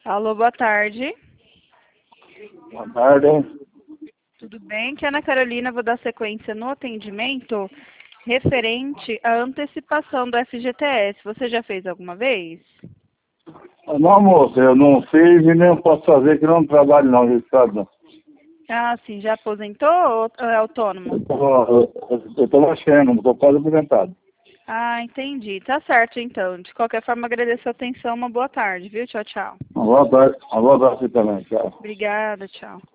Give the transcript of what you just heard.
Alô, boa tarde. Boa tarde. Tudo bem? Que é Ana Carolina, vou dar sequência no atendimento referente à antecipação do FGTS. Você já fez alguma vez? Não, moça, eu não fiz e nem posso fazer, que não trabalho não, registrado não. Ah, sim. Já aposentou ou é autônomo? Eu tô mexendo, tô quase aposentado. Ah, entendi. Tá certo, então. De qualquer forma, agradeço a atenção. Uma boa tarde, viu? Tchau, tchau. Uma boa tarde pra você também, tchau. Obrigada, tchau.